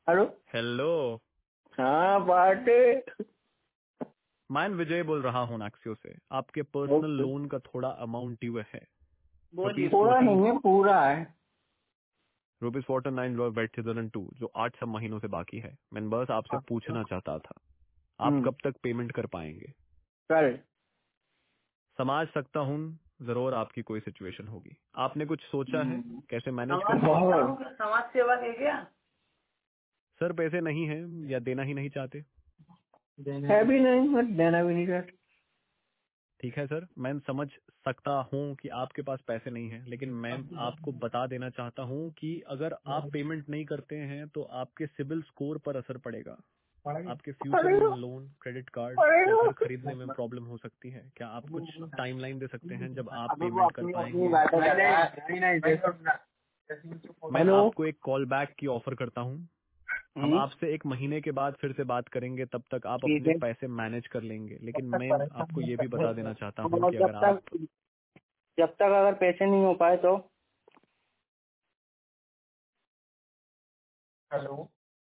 Hello. Hello. हाँ party. मैं विजय बोल रहा हूँ नाक्सियो से। आपके पर्सनल लोन का थोड़ा अमाउंट ड्यू है। पूरा नहीं है, पूरा है। ₹49 जो 8 महीनों से बाकी है। मैं बस आपसे पूछना चाहता था, आप कब तक पेमेंट कर पाएंगे? कल। समझ सकता हूँ, जरूर आपकी कोई सिचुएशन होगी। आपने कुछ सोचा है कैसे मैनेज करेंगे? समाज सेवा है क्या? सर पैसे नहीं है या देना ही नहीं चाहते? है भी नहीं, मत देना भी नहीं चाहते। ठीक है सर, मैं समझ सकता हूँ कि आपके पास पैसे नहीं है, लेकिन मैं आपको बता देना चाहता हूँ कि अगर आप पेमेंट नहीं करते हैं तो आपके सिबिल स्कोर पर असर पड़ेगा। आपके फ्यूचर में लोन, क्रेडिट कार्ड या घर खरीदने में प्रॉब्लम हो सकती है। क्या आप कुछ टाइमलाइन दे सकते हैं जब आप पेमेंट कर पाएंगे? मैं हेलो। आपको एक कॉल बैक की ऑफर करता हूँ। हम आपसे 1 महीने के बाद फिर से बात करेंगे, तब तक आप ठीक अपने है। पैसे मैनेज कर लेंगे। लेकिन मैं आपको ये भी बता देना चाहता हूँ और कि जब अगर आप तक अगर पैसे नहीं हो पाए तो। हेलो।